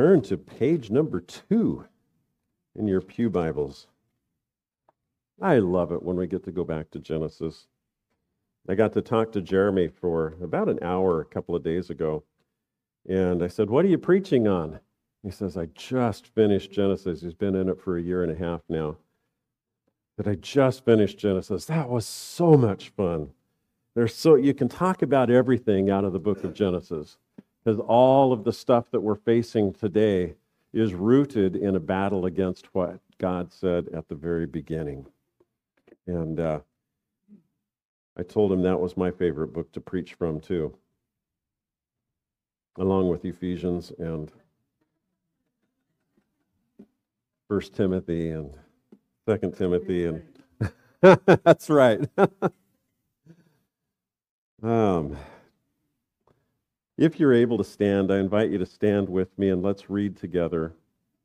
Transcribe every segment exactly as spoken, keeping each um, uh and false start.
turn to page number two in your pew Bibles. I love it when we get to go back to Genesis. I got to talk to Jeremy for about an hour a couple of days ago, and I said, "What are you preaching on?" He says, "I just finished Genesis." He's been in it for a year and a half now. But I just finished Genesis. That was so much fun. There's so you can talk about everything out of the book of Genesis, because all of the stuff that we're facing today is rooted in a battle against what God said at the very beginning. And uh, I told him that was my favorite book to preach from too, along with Ephesians and First Timothy and Second Timothy, and that's right. um, if you're able to stand, I invite you to stand with me and let's read together.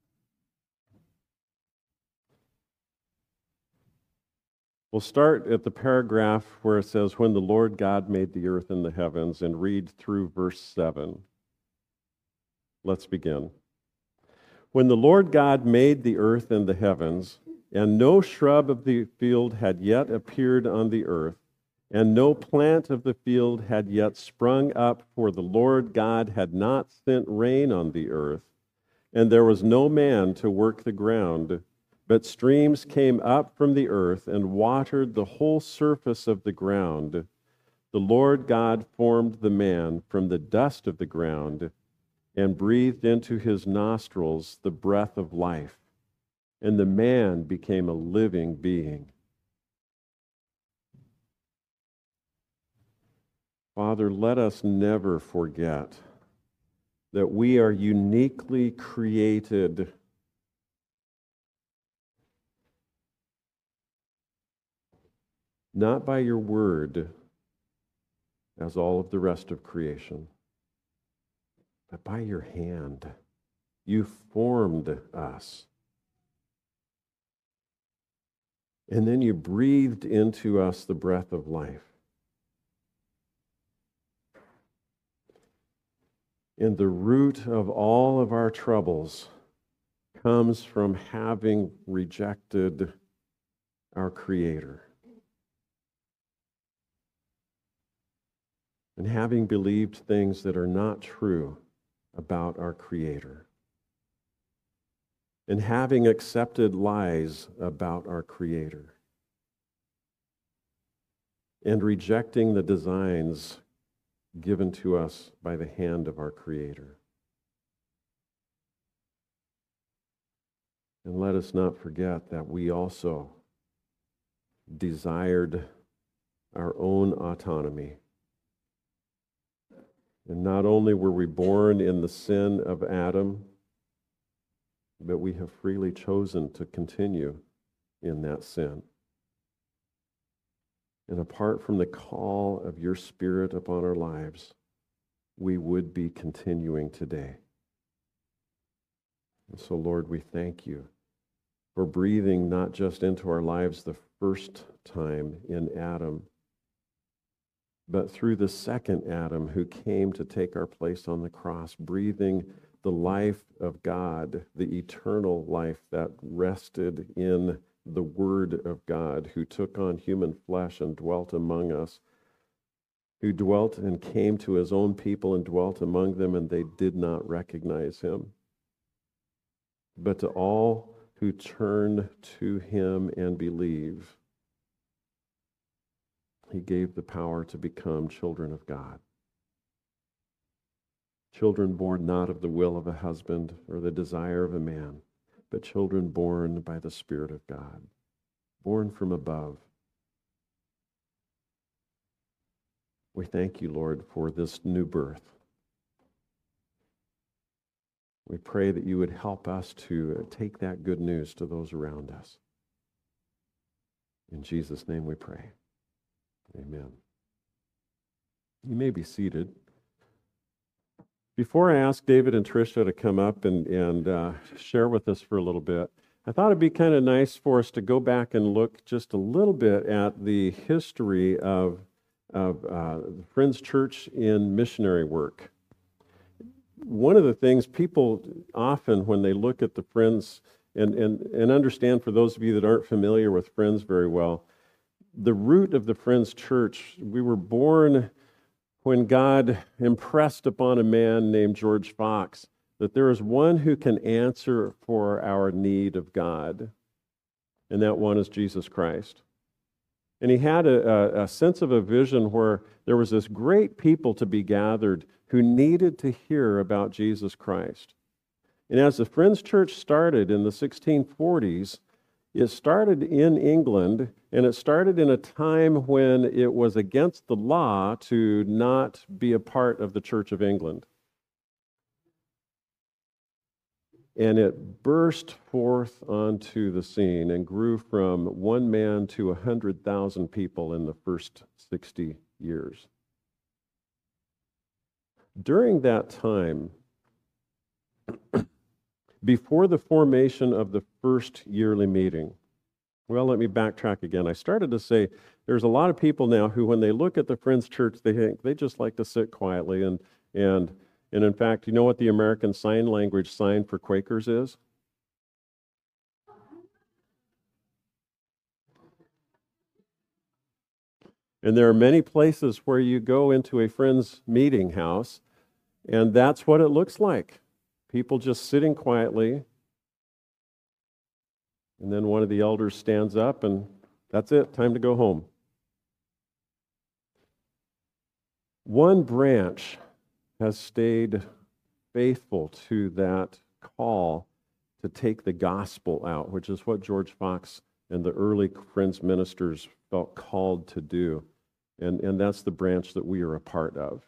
We'll start at the paragraph where it says, "When the Lord God made the earth and the heavens," and read through verse seven. Let's begin. "When the Lord God made the earth and the heavens, and no shrub of the field had yet appeared on the earth, and no plant of the field had yet sprung up, for the Lord God had not sent rain on the earth, and there was no man to work the ground, but streams came up from the earth and watered the whole surface of the ground. The Lord God formed the man from the dust of the ground, and breathed into his nostrils the breath of life, and the man became a living being." Father, let us never forget that we are uniquely created not by your word, as all of the rest of creation, but by your hand. You formed us. And then you breathed into us the breath of life. And the root of all of our troubles comes from having rejected our Creator and having believed things that are not true about our Creator, and having accepted lies about our Creator, and rejecting the designs given to us by the hand of our Creator. And let us not forget that we also desired our own autonomy. And not only were we born in the sin of Adam, but we have freely chosen to continue in that sin. And apart from the call of your Spirit upon our lives, we would be continuing today. And so, Lord, we thank you for breathing not just into our lives the first time in Adam, but through the second Adam who came to take our place on the cross, breathing the life of God, the eternal life that rested in the Word of God, who took on human flesh and dwelt among us, who dwelt and came to his own people and dwelt among them, and they did not recognize him. But to all who turn to him and believe, he gave the power to become children of God. Children born not of the will of a husband or the desire of a man, but children born by the Spirit of God, born from above. We thank you, Lord, for this new birth. We pray that you would help us to take that good news to those around us. In Jesus' name we pray. Amen. You may be seated. Before I ask David and Tricia to come up and, and uh, share with us for a little bit, I thought it'd be kind of nice for us to go back and look just a little bit at the history of, of uh, Friends Church in missionary work. one of the things people often, when they look at the Friends, and, and, and understand, for those of you that aren't familiar with Friends very well, the root of the Friends Church, we were born when God impressed upon a man named George Fox that there is one who can answer for our need of God, and that one is Jesus Christ. And he had a, a, a sense of a vision where there was this great people to be gathered who needed to hear about Jesus Christ. And as the Friends Church started in the sixteen forties, it started in England, and it started in a time when it was against the law to not be a part of the Church of England. And it burst forth onto the scene and grew from one man to one hundred thousand people in the first sixty years. During that time, before the formation of the first yearly meeting, well, let me backtrack again. I started to say there's a lot of people now who, when they look at the Friends Church, they think they just like to sit quietly. And, and, and in fact, you know what the American Sign Language sign for Quakers is? And there are many places where you go into a Friends meeting house, and that's what it looks like. People just sitting quietly, and then one of the elders stands up, and that's it, time to go home. One branch has stayed faithful to that call to take the gospel out, which is what George Fox and the early Friends ministers felt called to do. And, and that's the branch that we are a part of.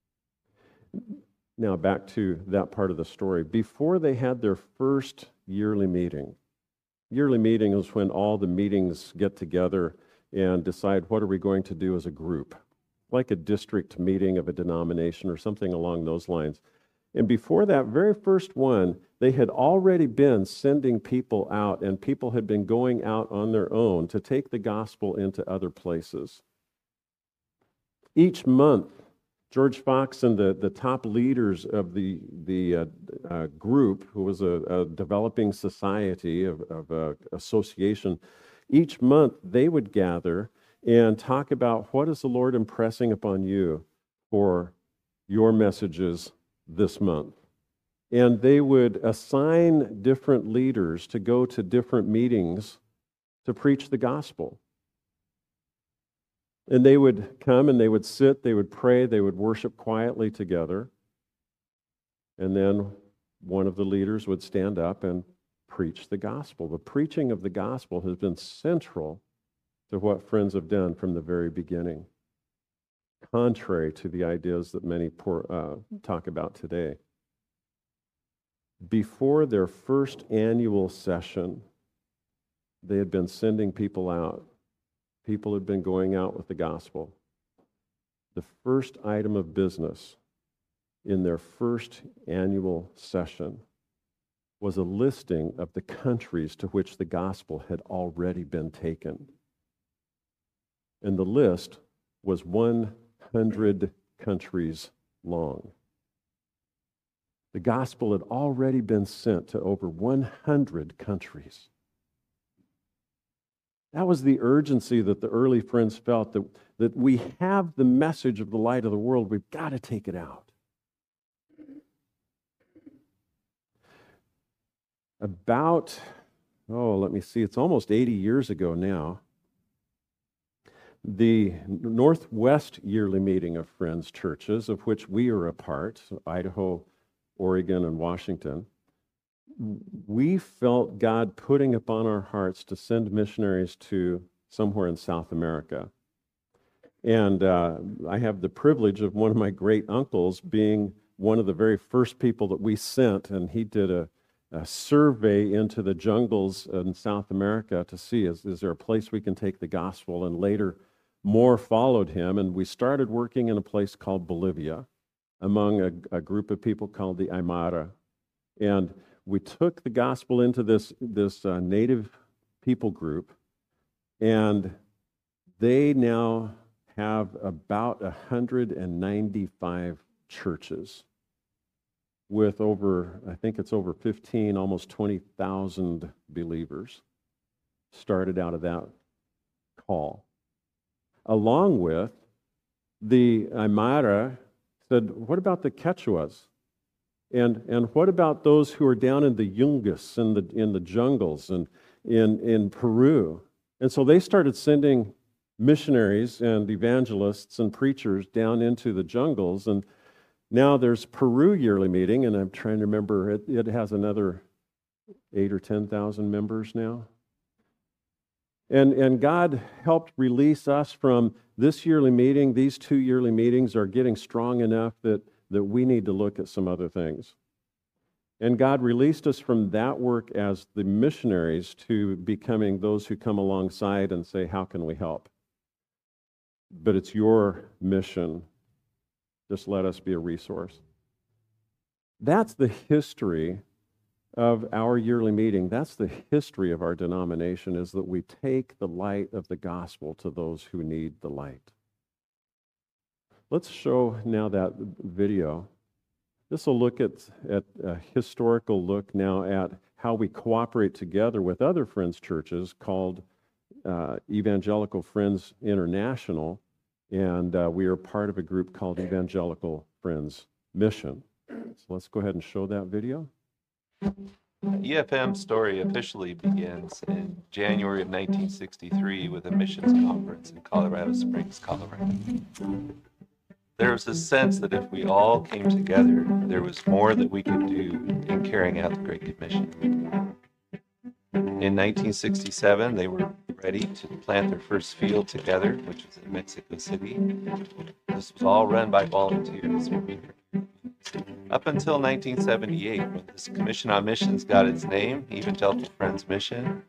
Now, back to that part of the story. Before they had their first yearly meeting, yearly meeting is when all the meetings get together and decide what are we going to do as a group, like a district meeting of a denomination or something along those lines. And before that very first one, they had already been sending people out, and people had been going out on their own to take the gospel into other places. Each month, George Fox and the, the top leaders of the, the uh, uh, group, who was a, a developing society of, of uh, association, each month they would gather and talk about what is the Lord impressing upon you for your messages this month. And they would assign different leaders to go to different meetings to preach the gospel. And they would come and they would sit, they would pray, they would worship quietly together. And then one of the leaders would stand up and preach the gospel. The preaching of the gospel has been central to what Friends have done from the very beginning, contrary to the ideas that many poor, uh, talk about today. Before their first annual session, they had been sending people out. People had been going out with the gospel. The first item of business in their first annual session was a listing of the countries to which the gospel had already been taken. And the list was one hundred countries long. The gospel had already been sent to over one hundred countries. That was the urgency that the early Friends felt, that, that we have the message of the light of the world. We've got to take it out. About, oh, let me see, it's almost eighty years ago now, the Northwest Yearly Meeting of Friends churches, of which we are a part, Idaho, Oregon, and Washington, we felt God putting upon our hearts to send missionaries to somewhere in South America. And uh, I have the privilege of one of my great uncles being one of the very first people that we sent, and he did a, a survey into the jungles in South America to see, is, is there a place we can take the gospel? And later, more followed him, and we started working in a place called Bolivia among a, a group of people called the Aymara. And we took the gospel into this, this uh, native people group, and they now have about one hundred ninety-five churches. with over, I think it's over fifteen, almost twenty thousand believers. Started out of that call. Along with the Aymara said, what about the Quechuas? And and what about those who are down in the Yungas, in the in the jungles, and in, in Peru? And so they started sending missionaries and evangelists and preachers down into the jungles. And now there's Peru yearly meeting, and I'm trying to remember, it, it has another eight or ten thousand members now. And, and God helped release us from this yearly meeting. These two yearly meetings are getting strong enough that, that we need to look at some other things. And God released us from that work as the missionaries to becoming those who come alongside and say, how can we help? But it's your mission. Just let us be a resource. That's the history of our yearly meeting. That's the history of our denomination, is that we take the light of the gospel to those who need the light. Let's show now that video. This will look at, at a historical look now at how we cooperate together with other Friends churches called uh, Evangelical Friends International, and uh, we are part of a group called Evangelical Friends Mission. So let's go ahead and show that video. E F M's story officially begins in January of nineteen sixty-three with a missions conference in Colorado Springs, Colorado. There was a sense that if we all came together, there was more that we could do in carrying out the Great Commission. In nineteen sixty-seven, they were ready to plant their first field together, which was in Mexico City. This was all run by volunteers. Up until nineteen seventy-eight, when this Commission on Missions got its name, Evangelical Friends Mission.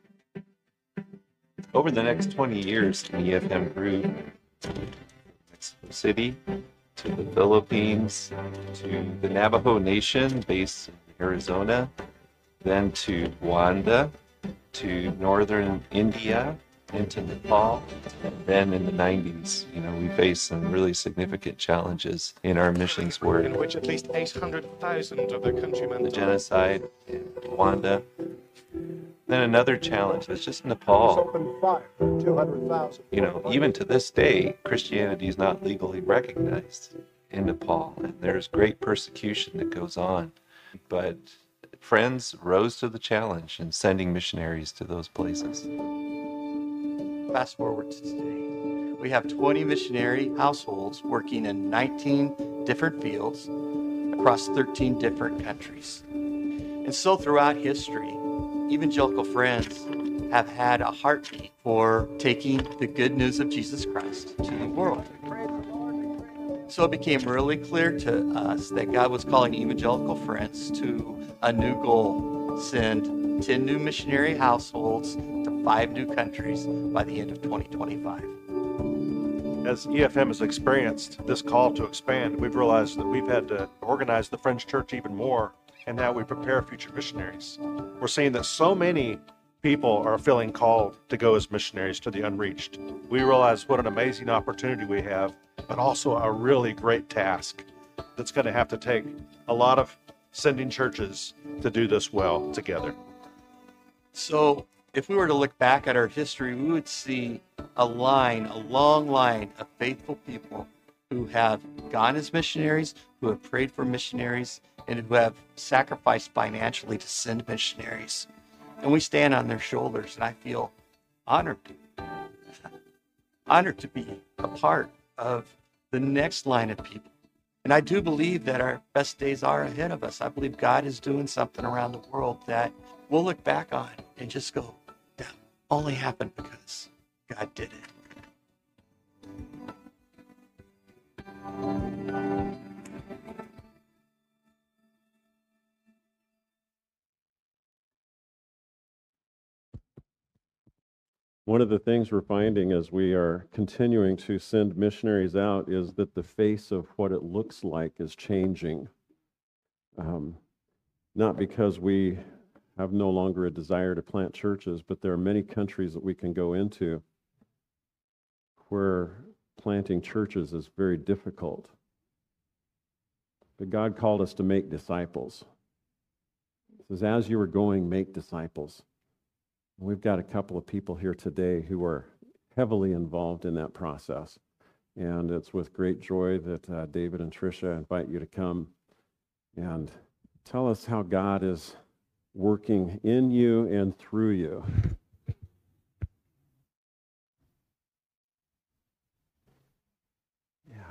Over the next twenty years, the E F M grew to Mexico City, to the Philippines, to the Navajo Nation based in Arizona, then to Rwanda, to northern India, into Nepal. And then in the nineties, you know, we faced some really significant challenges in our missions work. In which at least eight hundred thousand of their countrymen The genocide in Rwanda. Then another challenge was just Nepal. opened fire, two hundred thousand. You know, even to this day, Christianity is not legally recognized in Nepal, and there's great persecution that goes on. But Friends rose to the challenge in sending missionaries to those places. Fast forward to today. We have twenty missionary households working in nineteen different fields across thirteen different countries. And so throughout history, Evangelical Friends have had a heartbeat for taking the good news of Jesus Christ to the world. So it became really clear to us that God was calling Evangelical Friends to a new goal: send ten new missionary households to five new countries by the end of twenty twenty-five. As E F M has experienced this call to expand, we've realized that we've had to organize the Friends Church even more and how we prepare future missionaries. We're seeing that so many people are feeling called to go as missionaries to the unreached. We realize what an amazing opportunity we have, but also a really great task that's going to have to take a lot of sending churches to do this well together. So if we were to look back at our history, we would see a line, a long line of faithful people who have gone as missionaries, who have prayed for missionaries, and who have sacrificed financially to send missionaries. And we stand on their shoulders, and I feel honored, honored to be a part of the next line of people. And I do believe that our best days are ahead of us. I believe God is doing something around the world that we'll look back on and just go, that only happened because God did it. One of the things we're finding as we are continuing to send missionaries out is that the face of what it looks like is changing. Um, not because we have no longer a desire to plant churches, but there are many countries that we can go into where planting churches is very difficult. But God called us to make disciples. He says, as you are going, make disciples. We've got a couple of people here today who are heavily involved in that process. And it's with great joy that uh, David and Tricia invite you to come and tell us how God is working in you and through you. Yeah.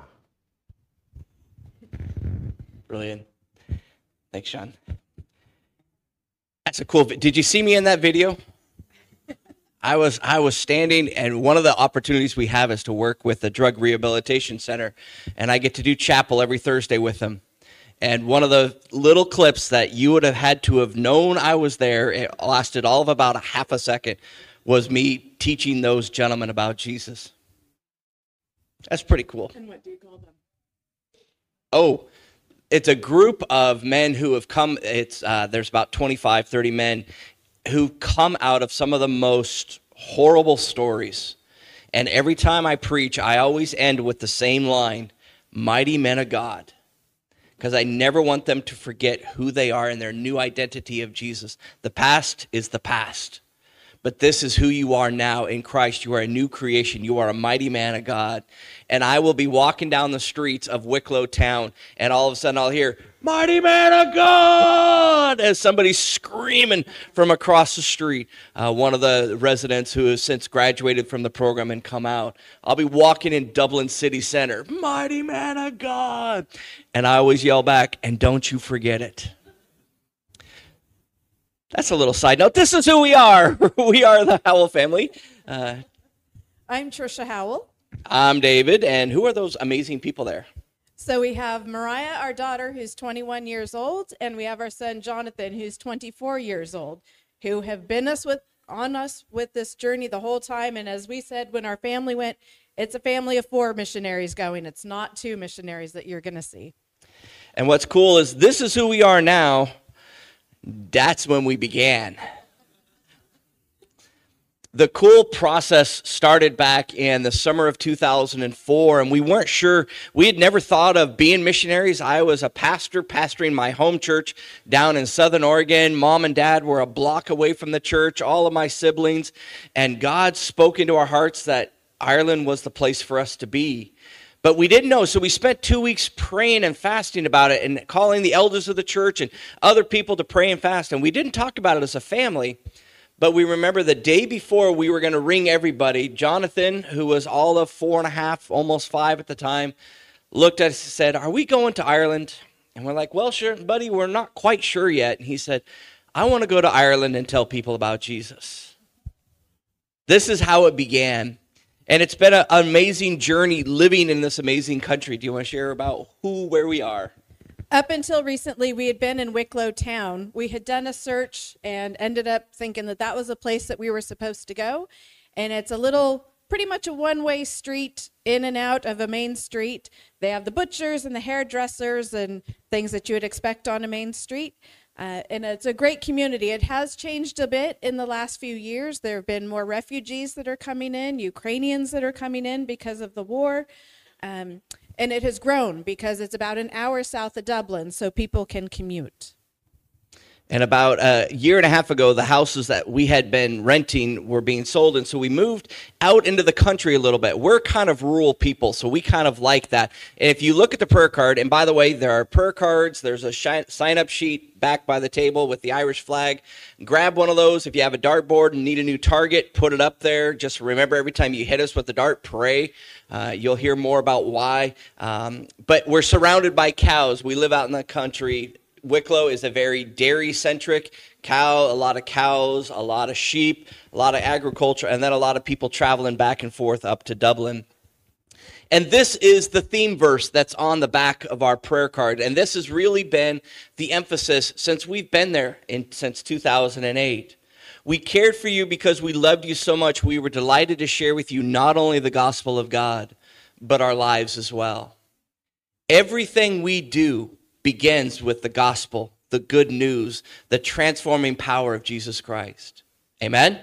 Brilliant. Thanks, Sean. That's a cool vi- Did you see me in that video? I was I was standing, and one of the opportunities we have is to work with the Drug Rehabilitation Center, and I get to do chapel every Thursday with them. And one of the little clips that you would have had to have known I was there, it lasted all of about a half a second, was me teaching those gentlemen about Jesus. That's pretty cool. And what do you call them? Oh, it's a group of men who have come. It's uh, there's about twenty-five, thirty men who come out of some of the most horrible stories. And every time I preach, I always end with the same line, mighty men of God. Because I never want them to forget who they are and their new identity of Jesus. The past is the past. But this is who you are now in Christ. You are a new creation. You are a mighty man of God. And I will be walking down the streets of Wicklow town, and all of a sudden I'll hear, mighty man of God, as somebody's screaming from across the street. Uh, one of the residents who has since graduated from the program and come out. I'll be walking in Dublin City Center, mighty man of God. And I always yell back, and don't you forget it. That's a little side note. This is who we are. We are the Howell family. Uh, I'm Tricia Howell. I'm David, and who are those amazing people there? So we have Mariah, our daughter, who's twenty-one years old, and we have our son Jonathan, who's twenty-four years old, who have been us with on us with this journey the whole time. And as we said when our family went, it's a family of four missionaries going. It's not two missionaries that you're going to see. And what's cool is this is who we are now. That's when we began. The cool process started back in the summer of two thousand four, and we weren't sure. We had never thought of being missionaries. I was a pastor pastoring my home church down in Southern Oregon. Mom and Dad were a block away from the church, all of my siblings, and God spoke into our hearts that Ireland was the place for us to be. But we didn't know, so we spent two weeks praying and fasting about it and calling the elders of the church and other people to pray and fast. And we didn't talk about it as a family, but we remember the day before we were going to ring everybody, Jonathan, who was all of four and a half, almost five at the time, looked at us and said, are we going to Ireland? And we're like, well, sure, buddy, we're not quite sure yet. And he said, I want to go to Ireland and tell people about Jesus. This is how it began. And it's been an amazing journey living in this amazing country. Do you want to share about who, where we are? Up until recently, we had been in Wicklow town. We had done a search and ended up thinking that that was a place that we were supposed to go. And it's a little, pretty much a one-way street in and out of a main street. They have the butchers and the hairdressers and things that you would expect on a main street. Uh, and it's a great community. It has changed a bit in the last few years. There have been more refugees that are coming in, Ukrainians that are coming in because of the war. Um, and it has grown because it's about an hour south of Dublin, so people can commute. And about a year and a half ago, the houses that we had been renting were being sold. And so we moved out into the country a little bit. We're kind of rural people, so we kind of like that. And if you look at the prayer card, and by the way, there are prayer cards. There's a sign-up sheet back by the table with the Irish flag. Grab one of those. If you have a dartboard and need a new target, put it up there. Just remember, every time you hit us with the dart, pray. Uh, you'll hear more about why. Um, but we're surrounded by cows. We live out in the country. Wicklow is a very dairy-centric cow, a lot of cows, a lot of sheep, a lot of agriculture, and then a lot of people traveling back and forth up to Dublin. And this is the theme verse that's on the back of our prayer card, and this has really been the emphasis since we've been there in, since two thousand eight. We cared for you because we loved you so much. We were delighted to share with you not only the gospel of God, but our lives as well. Everything we do begins with the gospel, the good news, the transforming power of Jesus Christ. Amen?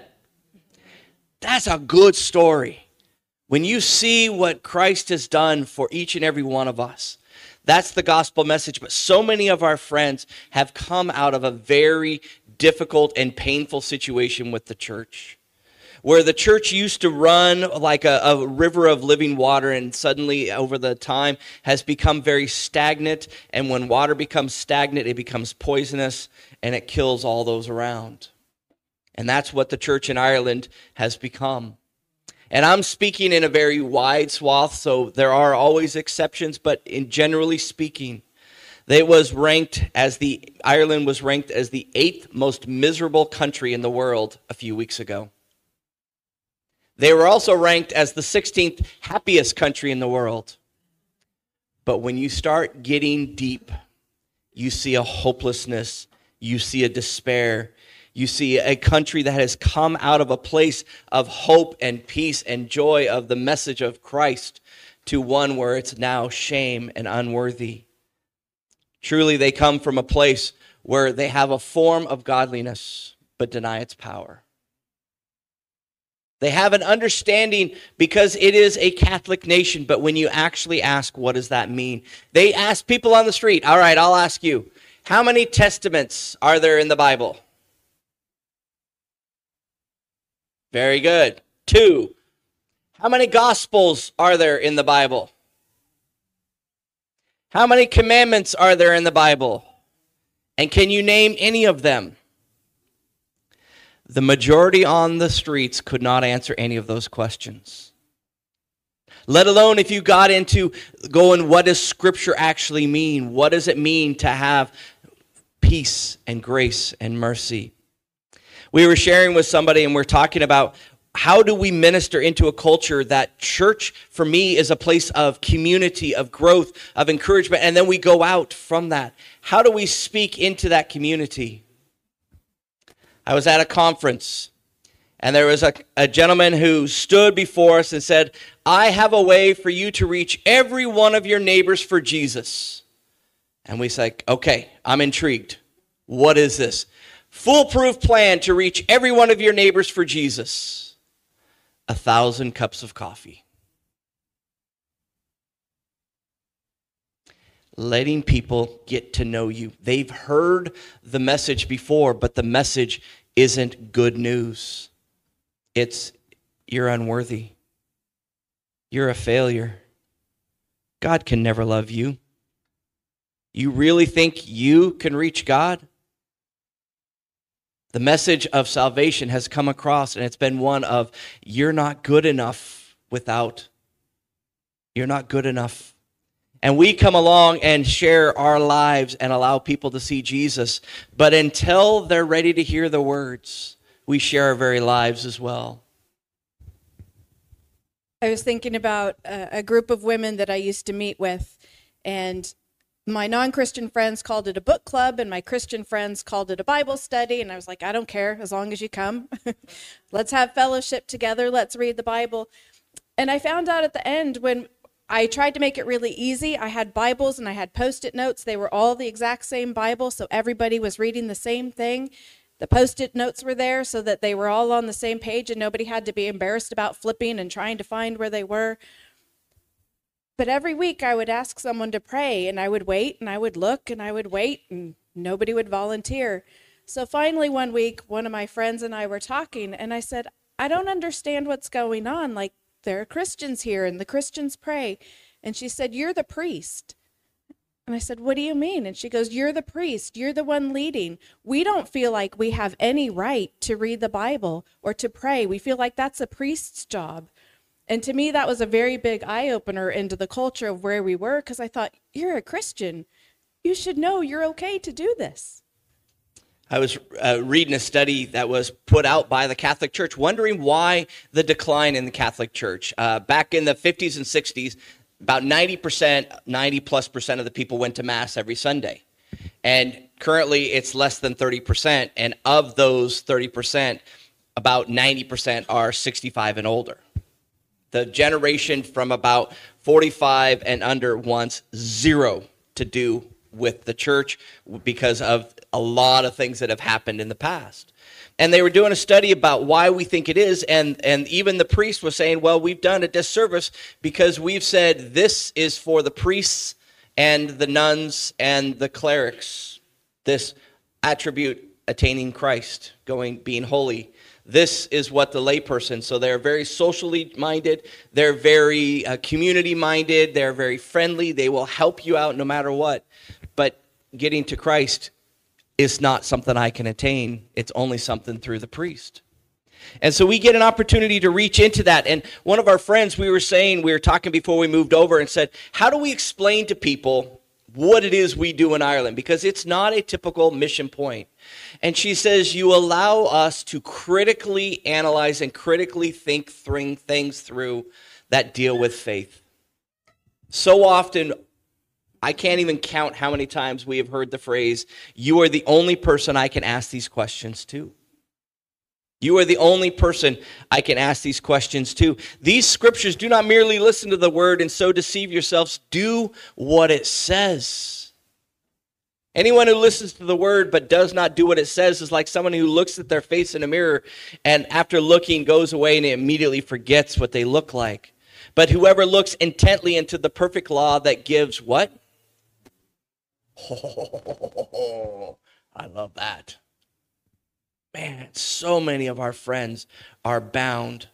That's a good story. When you see what Christ has done for each and every one of us, That's the gospel message. But so many of our friends have come out of a very difficult and painful situation with the church, where the church used to run like a, a river of living water, and suddenly over the time has become very stagnant. And when water becomes stagnant, it becomes poisonous and it kills all those around. And that's what the church in Ireland has become. And I'm speaking in a very wide swath, so there are always exceptions, but in generally speaking, they was ranked as the Ireland was ranked as the eighth most miserable country in the world a few weeks ago. They were also ranked as the sixteenth happiest country in the world. But when you start getting deep, you see a hopelessness, you see a despair, you see a country that has come out of a place of hope and peace and joy of the message of Christ to one where it's now shame and unworthy. Truly, they come from a place where they have a form of godliness but deny its power. They have an understanding because it is a Catholic nation, but when you actually ask, what does that mean? They ask people on the street, all right, I'll ask you, how many testaments are there in the Bible? Very good. Two. How many gospels are there in the Bible? How many commandments are there in the Bible? And can you name any of them? The majority on the streets could not answer any of those questions. Let alone if you got into going, what does Scripture actually mean? What does it mean to have peace and grace and mercy? We were sharing with somebody and we're talking about how do we minister into a culture that church, for me, is a place of community, of growth, of encouragement, and then we go out from that. How do we speak into that community? I was at a conference, and there was a, a gentleman who stood before us and said, I have a way for you to reach every one of your neighbors for Jesus. And we said, okay, I'm intrigued. What is this? Foolproof plan to reach every one of your neighbors for Jesus. A thousand cups of coffee. Letting people get to know you. They've heard the message before, but the message isn't good news. It's, you're unworthy. You're a failure. God can never love you. You really think you can reach God? The message of salvation has come across, and it's been one of, you're not good enough without. You're not good enough. And we come along and share our lives and allow people to see Jesus. But until they're ready to hear the words, we share our very lives as well. I was thinking about a, a group of women that I used to meet with, and my non-Christian friends called it a book club, and my Christian friends called it a Bible study, and I was like, I don't care, as long as you come. Let's have fellowship together. Let's read the Bible. And I found out at the end, when I tried to make it really easy, I had Bibles and I had Post-it notes. They were all the exact same Bible, so everybody was reading the same thing. The Post-it notes were there so that they were all on the same page and nobody had to be embarrassed about flipping and trying to find where they were. But every week I would ask someone to pray, and I would wait, and I would look, and I would wait, and nobody would volunteer. So finally one week, one of my friends and I were talking, and I said, I don't understand what's going on. Like, there are Christians here, and the Christians pray. And she said, you're the priest. And I said, what do you mean? And she goes, you're the priest. You're the one leading. We don't feel like we have any right to read the Bible or to pray. We feel like that's a priest's job. And to me, that was a very big eye-opener into the culture of where we were, because I thought, you're a Christian. You should know you're okay to do this. I was uh, reading a study that was put out by the Catholic Church, wondering why the decline in the Catholic Church. Uh, back in the fifties and sixties, about ninety percent, ninety plus percent of the people went to Mass every Sunday. And currently, it's less than thirty percent. And of those thirty percent, about ninety percent are sixty-five and older. The generation from about forty-five and under wants zero to do with the church because of a lot of things that have happened in the past. And they were doing a study about why we think it is, and, and even the priest was saying, well, we've done a disservice because we've said this is for the priests and the nuns and the clerics. This attribute, attaining Christ, going, being holy. This is what the layperson, so they're very socially minded, they're very uh, community minded, they're very friendly, they will help you out no matter what. But getting to Christ is not something I can attain, it's only something through the priest. And so we get an opportunity to reach into that. And one of our friends, we were saying, we were talking before we moved over and said, how do we explain to people what it is we do in Ireland? Because it's not a typical mission point. And she says, you allow us to critically analyze and critically think through things through that deal with faith. So often, I can't even count how many times we have heard the phrase, you are the only person I can ask these questions to. You are the only person I can ask these questions to. These scriptures do not merely listen to the word and so deceive yourselves. Do what it says. Anyone who listens to the word but does not do what it says is like someone who looks at their face in a mirror and after looking goes away and immediately forgets what they look like. But whoever looks intently into the perfect law that gives what? Oh, I love that. Man, so many of our friends are bound.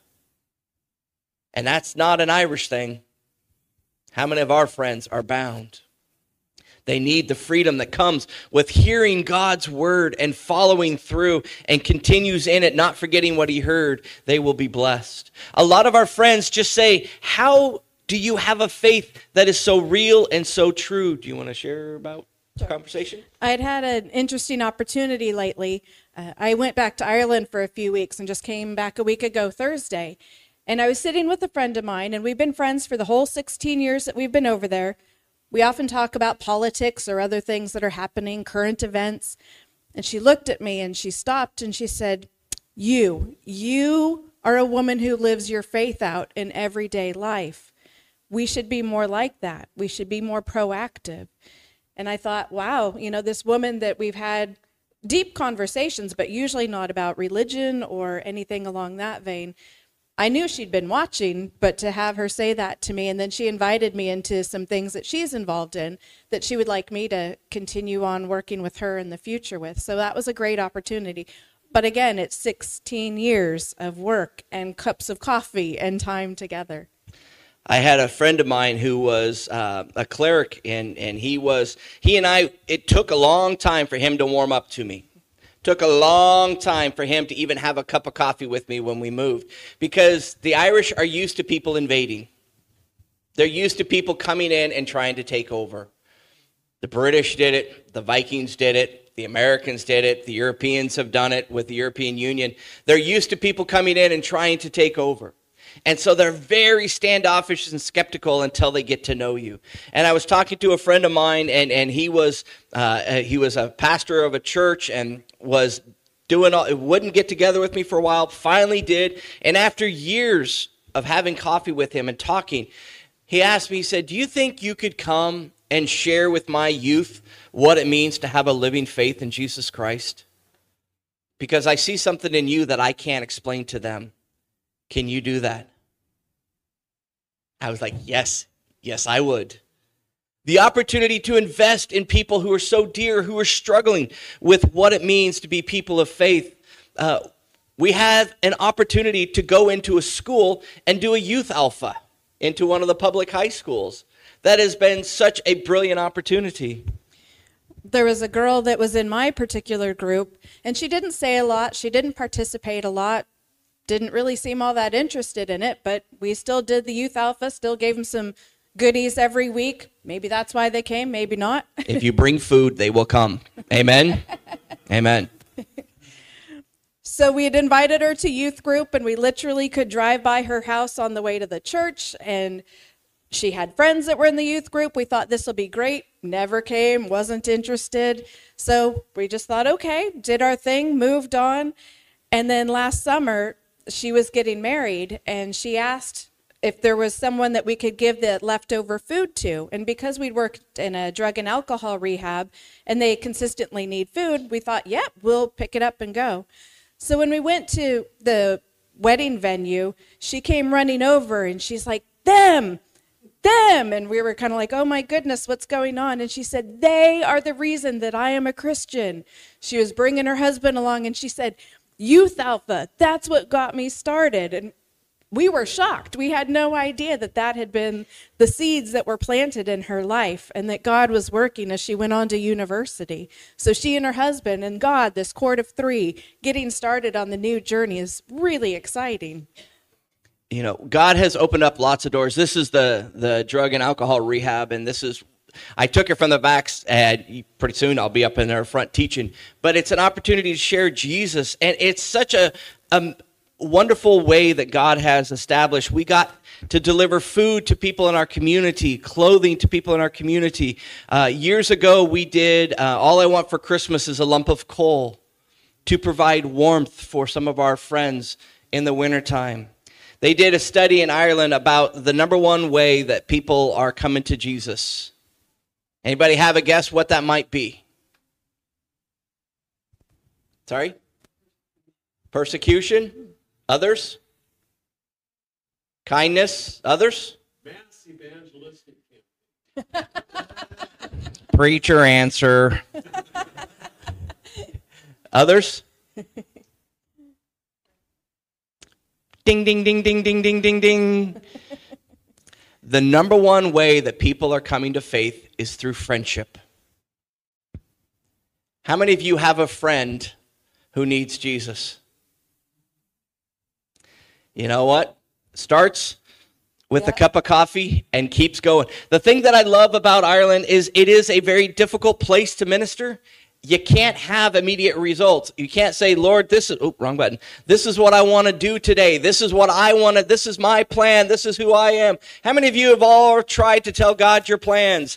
And that's not an Irish thing. How many of our friends are bound? They need the freedom that comes with hearing God's word and following through and continues in it, not forgetting what he heard. They will be blessed. A lot of our friends just say, how do you have a faith that is so real and so true? Do you want to share about the conversation? I had had an interesting opportunity lately. Uh, I went back to Ireland for a few weeks and just came back a week ago Thursday. And I was sitting with a friend of mine, and we've been friends for the whole sixteen years that we've been over there. We often talk about politics or other things that are happening, current events. And she looked at me and she stopped and she said, you, you are a woman who lives your faith out in everyday life. We should be more like that. We should be more proactive. And I thought, wow, you know, this woman that we've had deep conversations, but usually not about religion or anything along that vein. I knew she'd been watching, but to have her say that to me, and then she invited me into some things that she's involved in that she would like me to continue on working with her in the future with. So that was a great opportunity. But again, it's sixteen years of work and cups of coffee and time together. I had a friend of mine who was uh, a cleric, and, and he was, he and I, it took a long time for him to warm up to me. Took a long time for him to even have a cup of coffee with me when we moved, because the Irish are used to people invading. They're used to people coming in and trying to take over. The British did it, the Vikings did it, the Americans did it, the Europeans have done it with the European Union. They're used to people coming in and trying to take over. And so they're very standoffish and skeptical until they get to know you. And I was talking to a friend of mine, and, and he was uh, he was a pastor of a church and was doing all, wouldn't get together with me for a while, finally did. And after years of having coffee with him and talking, he asked me, he said, do you think you could come and share with my youth what it means to have a living faith in Jesus Christ? Because I see something in you that I can't explain to them. Can you do that? I was like, yes, yes, I would. The opportunity to invest in people who are so dear, who are struggling with what it means to be people of faith. Uh, we have an opportunity to go into a school and do a youth alpha into one of the public high schools. That has been such a brilliant opportunity. There was a girl that was in my particular group, and she didn't say a lot. She didn't participate a lot. Didn't really seem all that interested in it, but we still did the youth alpha, still gave them some goodies every week. Maybe that's why they came, maybe not. If you bring food, they will come. Amen? Amen. So we had invited her to youth group, and we literally could drive by her house on the way to the church, and she had friends that were in the youth group. We thought this will be great. Never came, wasn't interested. So we just thought, okay, did our thing, moved on. And then last summer, she was getting married, and she asked if there was someone that we could give the leftover food to. And because we'd worked in a drug and alcohol rehab, and they consistently need food, we thought, yep, yeah, we'll pick it up and go. So when we went to the wedding venue, she came running over, and she's like, them, them. And we were kind of like, oh my goodness, what's going on? And she said, they are the reason that I am a Christian. She was bringing her husband along, and she said, Youth Alpha, that's what got me started. And we were shocked. We had no idea that that had been the seeds that were planted in her life, and that God was working as she went on to university. So she and her husband and God, this court of three, getting started on the new journey is really exciting. You know, God has opened up lots of doors. This is the the drug and alcohol rehab, and this is, I took it from the backs, and pretty soon I'll be up in our front teaching. But it's an opportunity to share Jesus, and it's such a, a wonderful way that God has established. We got to deliver food to people in our community, clothing to people in our community. Uh, years ago, we did uh, All I Want for Christmas is a Lump of Coal to provide warmth for some of our friends in the wintertime. They did a study in Ireland about the number one way that people are coming to Jesus. Anybody have a guess what that might be? Sorry? Persecution? Others? Kindness? Others? Mass evangelistic Preacher answer. Others? Ding, ding, ding, ding, ding, ding, ding, ding. The number one way that people are coming to faith is through friendship. How many of you have a friend who needs Jesus? You know what? Starts with Yeah. a cup of coffee and keeps going. The thing that I love about Ireland is it is a very difficult place to minister. You can't have immediate results. You can't say, Lord, this is, oh, wrong button. This is what I want to do today. This is what I want to, this is my plan. This is who I am. How many of you have all tried to tell God your plans?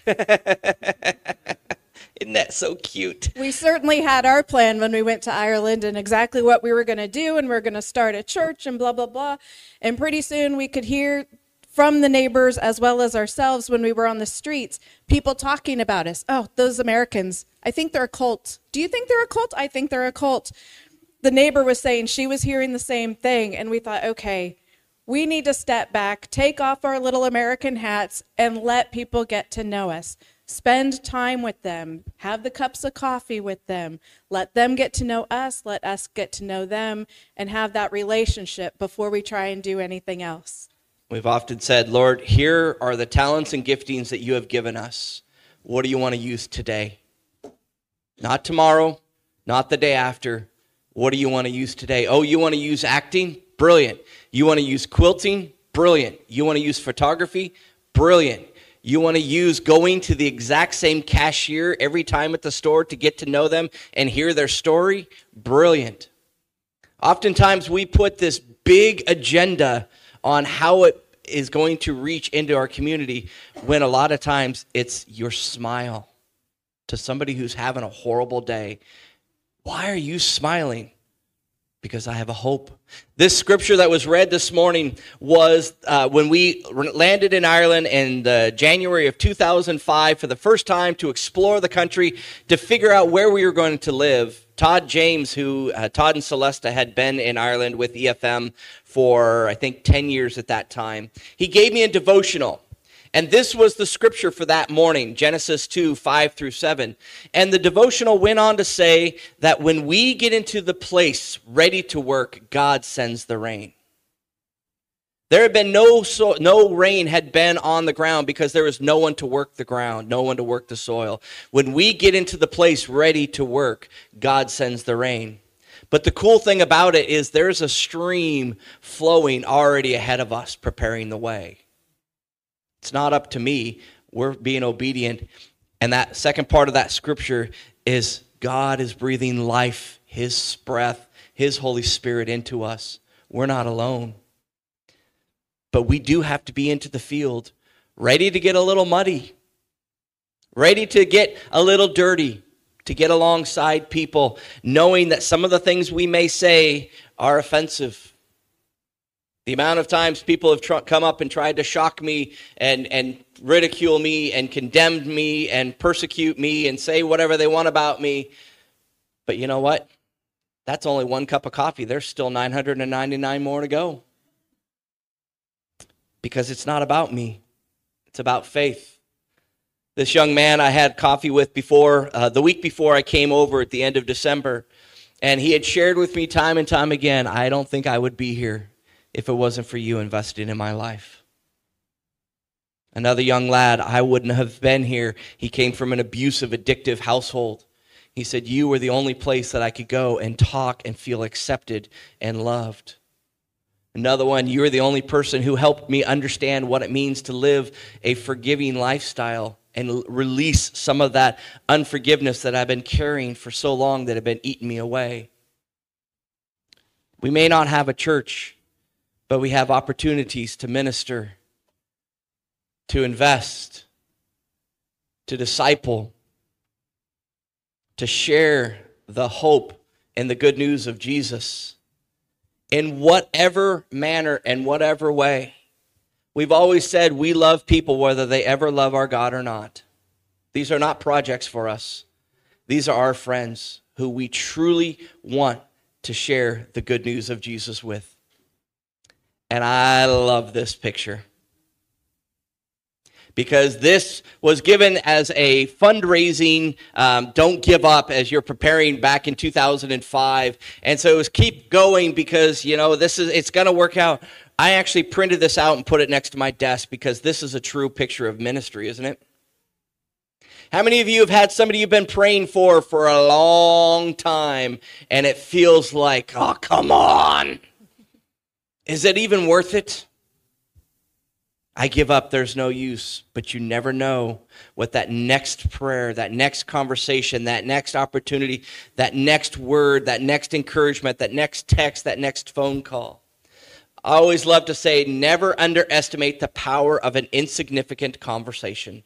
Isn't that so cute? We certainly had our plan when we went to Ireland and exactly what we were going to do, and we we're going to start a church and blah, blah, blah. And pretty soon we could hear from the neighbors as well as ourselves when we were on the streets, people talking about us. Oh, those Americans, I think they're a cult. Do you think they're a cult? I think they're a cult. The neighbor was saying she was hearing the same thing, and we thought, okay, we need to step back, take off our little American hats, and let people get to know us. Spend time with them. Have the cups of coffee with them. Let them get to know us. Let us get to know them, and have that relationship before we try and do anything else. We've often said, Lord, here are the talents and giftings that you have given us. What do you want to use today? Not tomorrow, not the day after. What do you want to use today? Oh, you want to use acting? Brilliant. You want to use quilting? Brilliant. You want to use photography? Brilliant. You want to use going to the exact same cashier every time at the store to get to know them and hear their story? Brilliant. Oftentimes we put this big agenda on how it is going to reach into our community, when a lot of times it's your smile to somebody who's having a horrible day. Why are you smiling? Because I have a hope. This scripture that was read this morning was uh, when we landed in Ireland in uh, January of two thousand five for the first time to explore the country, to figure out where we were going to live. Todd James, who uh, Todd and Celesta had been in Ireland with E F M for, I think, ten years at that time. He gave me a devotional. And this was the scripture for that morning, Genesis two, five through seven. And the devotional went on to say that when we get into the place ready to work, God sends the rain. There had been no so, no rain had been on the ground because there was no one to work the ground, no one to work the soil. When we get into the place ready to work, God sends the rain. But the cool thing about it is there's a stream flowing already ahead of us, preparing the way. It's not up to me. We're being obedient. And that second part of that scripture is God is breathing life, his breath, his Holy Spirit into us. We're not alone. But we do have to be into the field, ready to get a little muddy, ready to get a little dirty, to get alongside people, knowing that some of the things we may say are offensive. The amount of times people have tr- come up and tried to shock me and, and ridicule me and condemn me and persecute me and say whatever they want about me. But you know what? That's only one cup of coffee. There's still nine hundred ninety-nine more to go. Because it's not about me. It's about faith. This young man I had coffee with before, uh, the week before I came over at the end of December, and he had shared with me time and time again, I don't think I would be here if it wasn't for you investing in my life. Another young lad, I wouldn't have been here. He came from an abusive, addictive household. He said, you were the only place that I could go and talk and feel accepted and loved. Another one, you were the only person who helped me understand what it means to live a forgiving lifestyle and release some of that unforgiveness that I've been carrying for so long that had been eating me away. We may not have a church, but we have opportunities to minister, to invest, to disciple, to share the hope and the good news of Jesus in whatever manner and whatever way. We've always said we love people whether they ever love our God or not. These are not projects for us. These are our friends who we truly want to share the good news of Jesus with. And I love this picture, because this was given as a fundraising, um, don't give up, as you're preparing back in two thousand five. And so it was keep going, because, you know, this is, it's going to work out. I actually printed this out and put it next to my desk because this is a true picture of ministry, isn't it? How many of you have had somebody you've been praying for for a long time and it feels like, oh, come on. Is it even worth it? I give up, there's no use, but you never know what that next prayer, that next conversation, that next opportunity, that next word, that next encouragement, that next text, that next phone call. I always love to say, never underestimate the power of an insignificant conversation.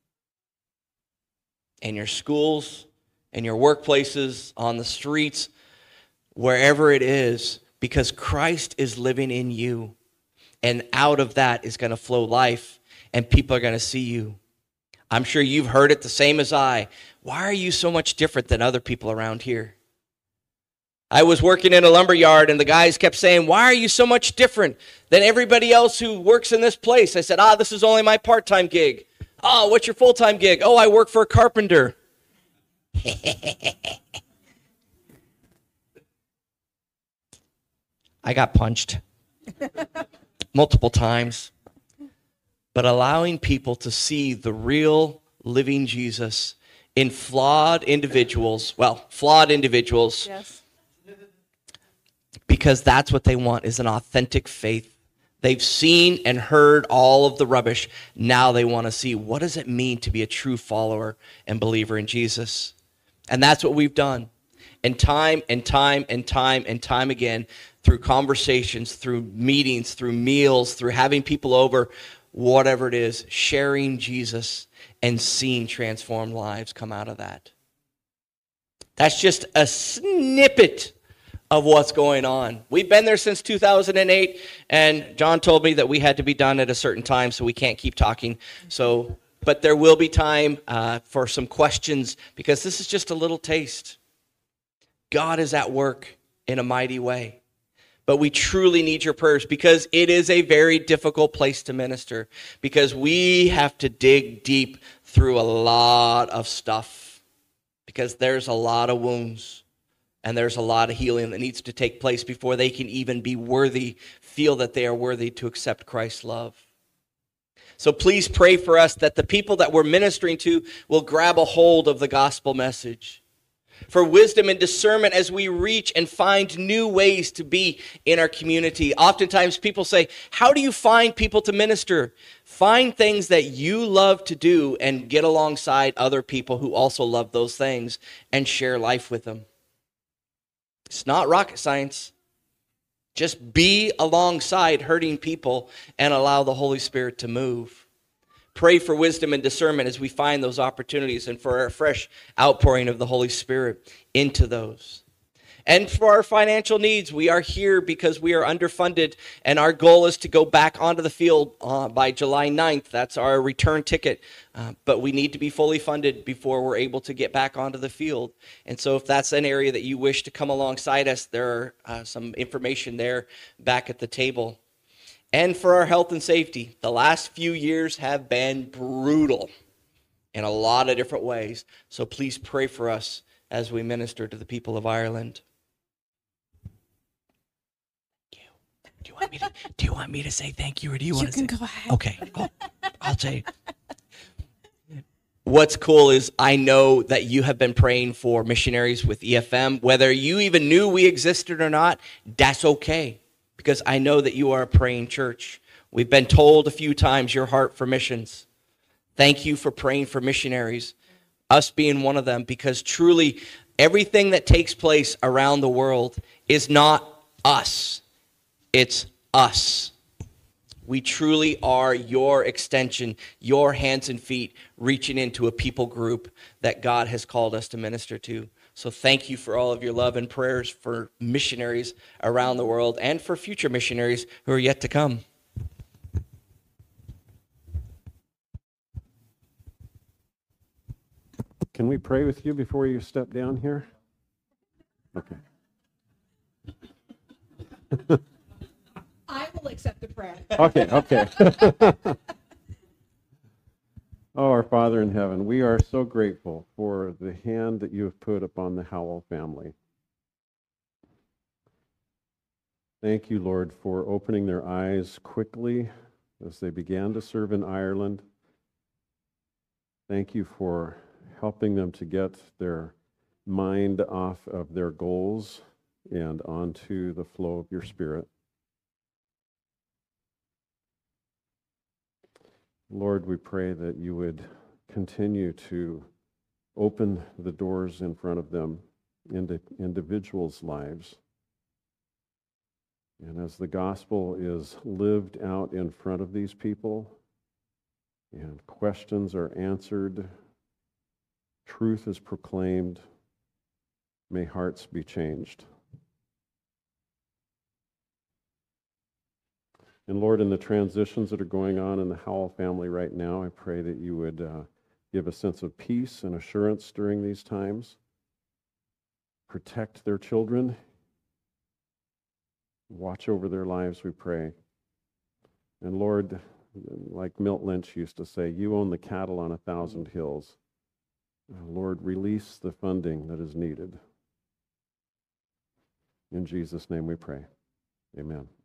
In your schools, in your workplaces, on the streets, wherever it is, because Christ is living in you. And out of that is going to flow life, and people are going to see you. I'm sure you've heard it the same as I. Why are you so much different than other people around here? I was working in a lumber yard, and the guys kept saying, why are you so much different than everybody else who works in this place? I said, ah, this is only my part-time gig. Oh, what's your full-time gig? Oh, I work for a carpenter. I got punched multiple times. But allowing people to see the real living Jesus in flawed individuals, well, flawed individuals, Yes. because that's what they want, is an authentic faith. They've seen and heard all of the rubbish. Now they want to see, what does it mean to be a true follower and believer in Jesus? And that's what we've done. And time and time and time and time again, through conversations, through meetings, through meals, through having people over, whatever it is, sharing Jesus and seeing transformed lives come out of that. That's just a snippet of what's going on. We've been there since two thousand eight, and John told me that we had to be done at a certain time, so we can't keep talking. So, but there will be time uh, for some questions, because this is just a little taste. God is at work in a mighty way. But we truly need your prayers, because it is a very difficult place to minister, because we have to dig deep through a lot of stuff, because there's a lot of wounds and there's a lot of healing that needs to take place before they can even be worthy, feel that they are worthy to accept Christ's love. So please pray for us that the people that we're ministering to will grab a hold of the gospel message. For wisdom and discernment as we reach and find new ways to be in our community. Oftentimes people say, how do you find people to minister? Find things that you love to do and get alongside other people who also love those things and share life with them. It's not rocket science. Just be alongside hurting people and allow the Holy Spirit to move. Pray for wisdom and discernment as we find those opportunities, and for a fresh outpouring of the Holy Spirit into those. And for our financial needs, we are here because we are underfunded, and our goal is to go back onto the field uh, by July ninth. That's our return ticket. Uh, but we need to be fully funded before we're able to get back onto the field. And so if that's an area that you wish to come alongside us, there are uh, some information there back at the table. and for our health and safety. The last few years have been brutal in a lot of different ways. So please pray for us as we minister to the people of Ireland. Do you want me to, do you want me to say thank you, or do you, You want to can say? go ahead. Okay, I'll, I'll say. What's cool is I know that you have been praying for missionaries with E F M. Whether you even knew we existed or not, that's okay, because I know that you are a praying church. We've been told a few times your heart for missions. Thank you for praying for missionaries, us being one of them, because truly everything that takes place around the world is not us. It's us. We truly are your extension, your hands and feet reaching into a people group that God has called us to minister to. So thank you for all of your love and prayers for missionaries around the world and for future missionaries who are yet to come. Can we pray with you before you step down here? Okay. I will accept the prayer. Okay, okay. Oh, our Father in heaven, we are so grateful for the hand that you have put upon the Howell family. Thank you, Lord, for opening their eyes quickly as they began to serve in Ireland. Thank you for helping them to get their mind off of their goals and onto the flow of your Spirit. Lord, we pray that you would continue to open the doors in front of them into individuals' lives. And as the gospel is lived out in front of these people, and questions are answered, truth is proclaimed, may hearts be changed. And Lord, in the transitions that are going on in the Howell family right now, I pray that you would uh, give a sense of peace and assurance during these times. Protect their children. Watch over their lives, we pray. And Lord, like Milt Lynch used to say, you own the cattle on a thousand hills. Uh, Lord, release the funding that is needed. In Jesus' name we pray. Amen.